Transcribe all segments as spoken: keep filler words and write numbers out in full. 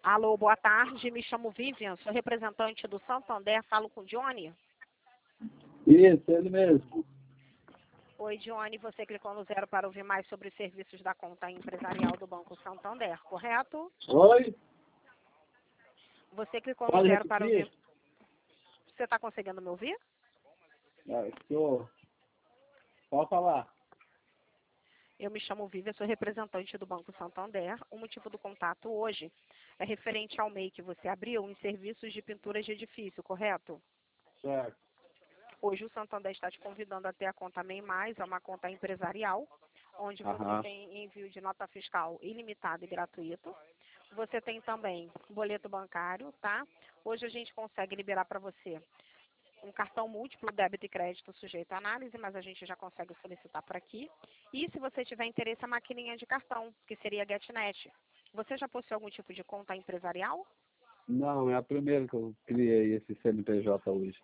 Alô, boa tarde. Me chamo Vivian, sou representante do Santander. Falo com o Johnny. Isso, ele mesmo. Oi, Johnny. Você clicou no zero para ouvir mais sobre os serviços da conta empresarial do Banco Santander, correto? Oi? Você clicou no Pode zero para repetir? ouvir... Você está conseguindo me ouvir? Ah, estou... Pode falar. Eu me chamo Vivian, sou representante do Banco Santander. O motivo do contato hoje é referente ao M E I que você abriu em serviços de pinturas de edifício, correto? Certo. Hoje o Santander está te convidando a ter a conta M E I Mais, é uma conta empresarial, onde você Aham. tem envio de nota fiscal ilimitado e gratuito. Você tem também boleto bancário, tá? Hoje a gente consegue liberar para você um cartão múltiplo, débito e crédito sujeito à análise, mas a gente já consegue solicitar por aqui. E se você tiver interesse, a maquininha de cartão, que seria a GetNet. Você já possui algum tipo de conta empresarial? Não, é a primeira que eu criei esse C N P J hoje.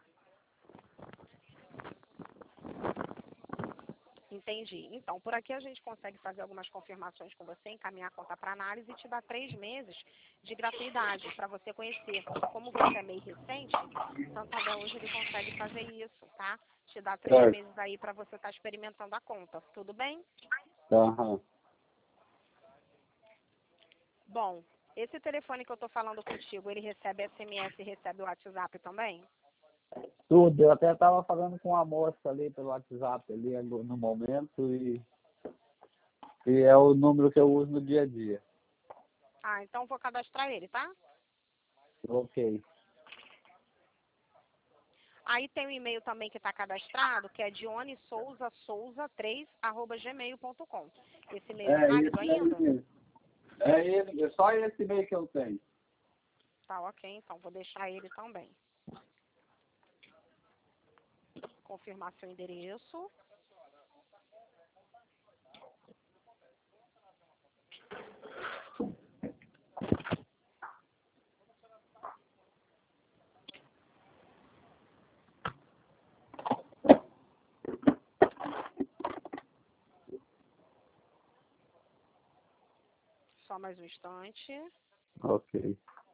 Entendi. Então, por aqui a gente consegue fazer algumas confirmações com você, encaminhar a conta para análise e te dar três meses de gratuidade para você conhecer. Como você é meio recente, o Santander hoje ele consegue fazer isso, tá? Te dá três Certo. meses aí para você estar experimentando a conta. Tudo bem? Aham. Bom, esse telefone que eu estou falando contigo, ele recebe S M S e recebe o WhatsApp também? Tudo. Eu até estava falando com a moça ali pelo WhatsApp ali agora no momento e, e é o número que eu uso no dia a dia. Ah, então vou cadastrar ele, tá? Ok. Aí tem um e-mail também que está cadastrado, que é dione souza souza três arroba gmail ponto com. Esse e-mail é É válido isso aí ainda? mesmo. É ele, é só esse e-mail que eu tenho. Tá, ok, então vou deixar ele também. Confirmar seu endereço. Só mais um instante. Ok.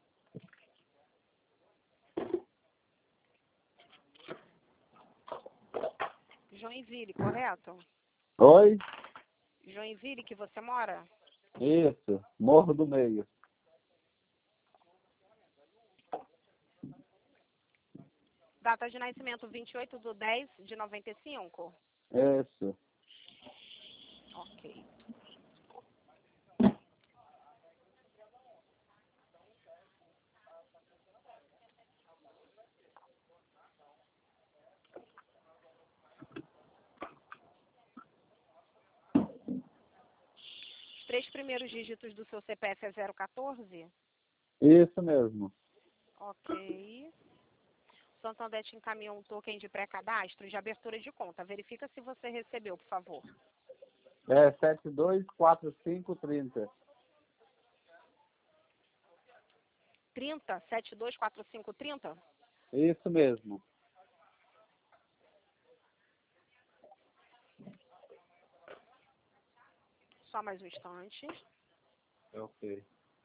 Joinville, correto? Oi? Joinville que você mora? Isso. Morro do Meio. Data de nascimento vinte e oito de dez de noventa e cinco. Isso. Ok. Os três primeiros dígitos do seu C P F é zero quatorze? Isso mesmo. Ok. O Santander te encaminhou um token de pré-cadastro de abertura de conta. Verifica se você recebeu, por favor. É sete dois quatro cinco trinta. trinta, sete dois quatro cinco trinta? Isso mesmo. Só mais um instante. Ok.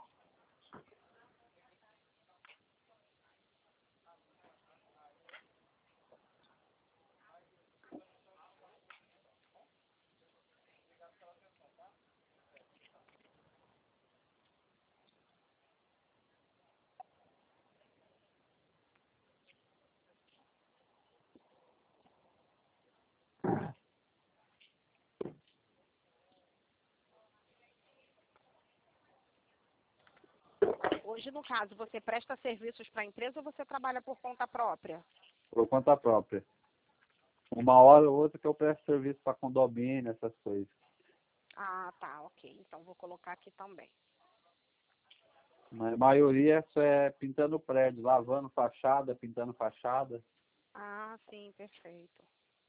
Hoje, no caso, você presta serviços para a empresa ou você trabalha por conta própria? Por conta própria. Uma hora ou outra que eu presto serviço para condomínio, essas coisas. Ah, tá, ok. Então, vou colocar aqui também. Mas a maioria só é pintando prédio, lavando fachada, pintando fachada. Ah, sim, perfeito.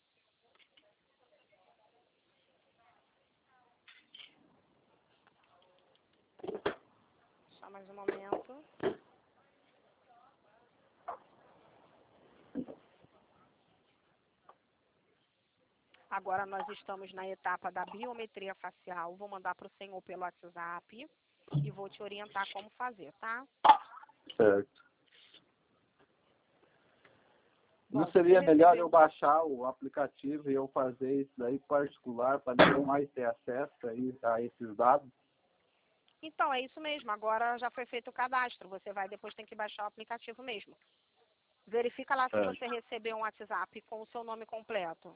Só mais um momento. Agora nós estamos na etapa da biometria facial. Vou mandar para o senhor pelo WhatsApp. e vou te orientar como fazer, tá? Certo. Bom, Não você seria melhor recebeu... eu baixar o aplicativo e eu fazer isso daí particular para ninguém mais ter acesso aí a esses dados? Então, é isso mesmo. Agora já foi feito o cadastro. Você vai depois tem que baixar o aplicativo mesmo. Verifica lá se É. você recebeu um WhatsApp com o seu nome completo.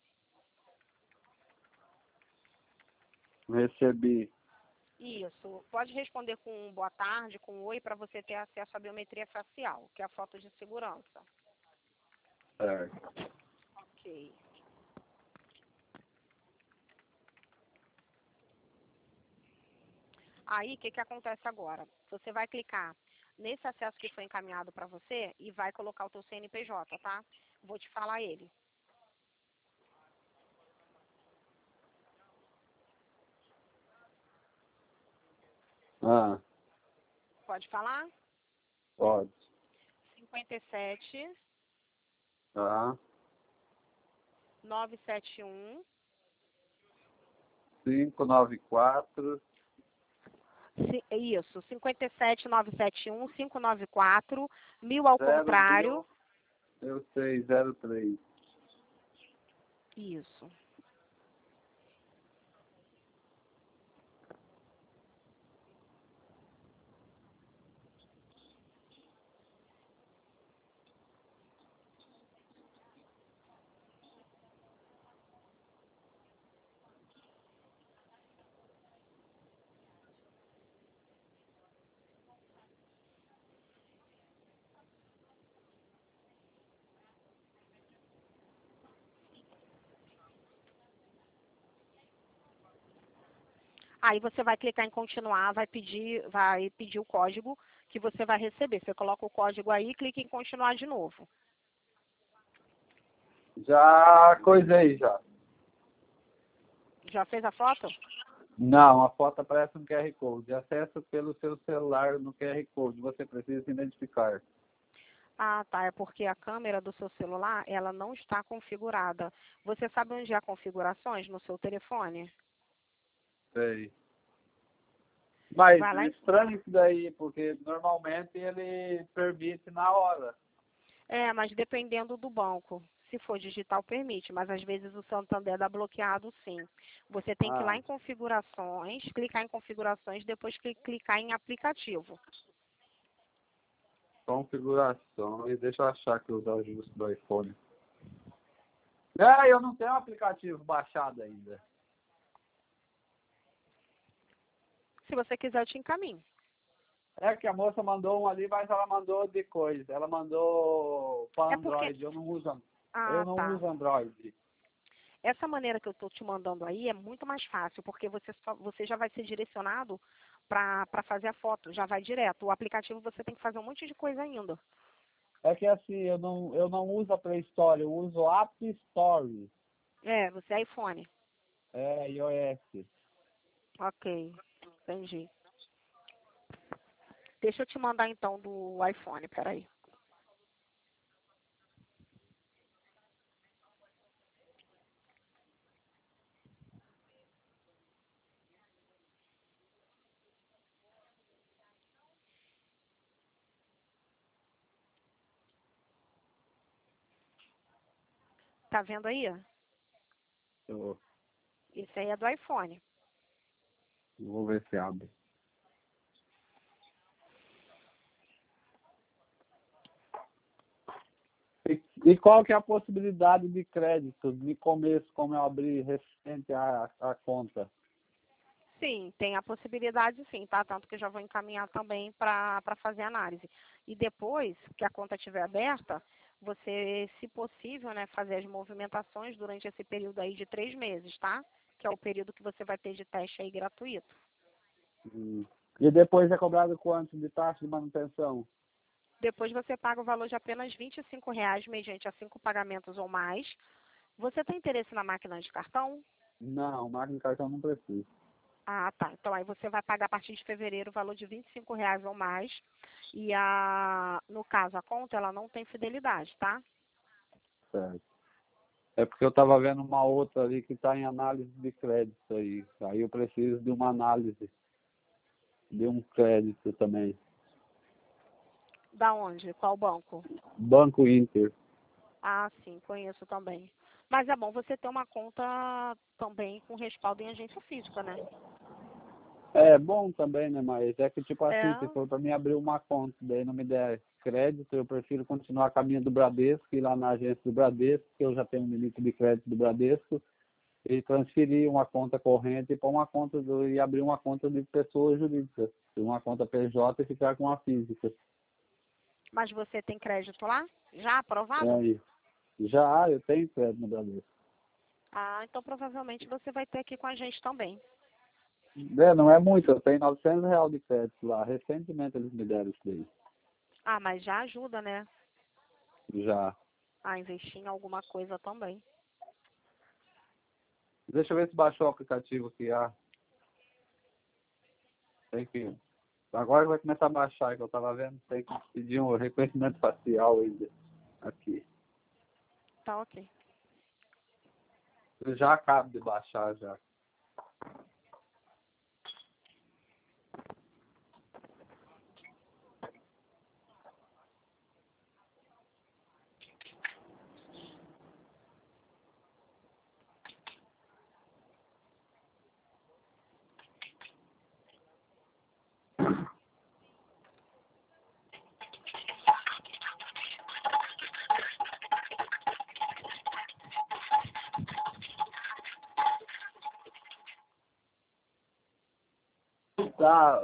Recebi. Isso. Pode responder com um boa tarde, com um oi, para você ter acesso à biometria facial, que é a foto de segurança. Certo. Ok. Aí, o que, que acontece agora? Você vai clicar nesse acesso que foi encaminhado para você e vai colocar o teu C N P J, tá? Vou te falar ele. Ah, Pode falar? pode. cinquenta e sete, Tá. novecentos e setenta e um, cinco nove quatro, ci- isso, cinquenta e sete, novecentos e setenta e um, quinhentos e noventa e quatro, mil ao zero contrário. mil, eu sei, zero três. Isso. Aí você vai clicar em continuar, vai pedir, vai pedir o código que você vai receber. Você coloca o código aí e clica em continuar de novo. Já coisei já. Já fez a foto? Não, a foto aparece no Q R Code. Acesso pelo seu celular no Q R Code. Você precisa se identificar. Ah, tá. É porque a câmera do seu celular, ela não está configurada. Você sabe onde há configurações no seu telefone? Sei. Mas Vai lá em... estranho isso daí, porque normalmente ele permite na hora. É, mas dependendo do banco. Se for digital, permite, mas às vezes o Santander dá bloqueado sim. Você tem que ir lá Ah, em configurações, clicar em configurações, depois cli- clicar em aplicativo. configuração. E deixa eu achar que os ajustes do iPhone. É, eu não tenho o aplicativo baixado ainda. Se você quiser, eu te encaminho. É que a moça mandou um ali, mas ela mandou de coisa. Ela mandou É para porque... Android. Eu não uso, eu Ah, não tá. uso Android. Essa maneira que eu estou te mandando aí é muito mais fácil, porque você, só, você já vai ser direcionado para fazer a foto, já vai direto. O aplicativo você tem que fazer um monte de coisa ainda. É que assim, eu não, eu não uso a Play Store, eu uso o App Store. É, você é iPhone. É, iOS. Ok, entendi. Deixa eu te mandar então do iPhone, peraí. Tá vendo aí? Eu, Esse aí é do iPhone. eu vou ver se abre. E, e qual que é a possibilidade de crédito de começo, como eu abri recente a, a conta? Sim, tem a possibilidade sim, tá? Tanto que eu já vou encaminhar também para fazer análise. E depois que a conta estiver aberta, você, se possível, né, fazer as movimentações durante esse período aí de três meses, tá? Que é o período que você vai ter de teste aí gratuito. Hum. E depois é cobrado quanto de taxa de manutenção? Depois você paga o valor de apenas vinte e cinco reais mediante a cinco pagamentos ou mais. Você tem interesse na máquina de cartão? Não, máquina de cartão não precisa. Ah, tá. Então aí você vai pagar a partir de fevereiro o valor de vinte e cinco reais ou mais. E a, no caso, a conta ela não tem fidelidade, tá? Certo. É porque eu estava vendo uma outra ali que está em análise de crédito aí. Aí eu preciso de uma análise. de um crédito também. Da onde? Qual banco? Banco Inter. Ah, sim, conheço também. Mas é bom você ter uma conta também com respaldo em agência física, né? É bom também, né? Mas é que, tipo É, assim, se for para mim abrir uma conta, daí não me der crédito, eu prefiro continuar com a minha do Bradesco, ir lá na agência do Bradesco, que eu já tenho um limite de crédito do Bradesco, e transferir uma conta corrente para uma conta do, e abrir uma conta de pessoa jurídica, uma conta P J e ficar com a física. mas você tem crédito lá? Já É aprovado? aí. Já eu tenho crédito no Bradesco. Ah, então provavelmente você vai ter aqui com a gente também. É, não é muito, eu tenho novecentos reais de crédito lá. Recentemente eles me deram isso daí. Ah, mas já ajuda, né? Já. A investir em alguma coisa também. Deixa eu ver se baixou o aplicativo aqui. Ah, tem que. Agora vai começar a baixar, que eu tava vendo, tem que pedir um reconhecimento facial ainda. Aqui. Tá ok. Eu já acabo de baixar já. Tá,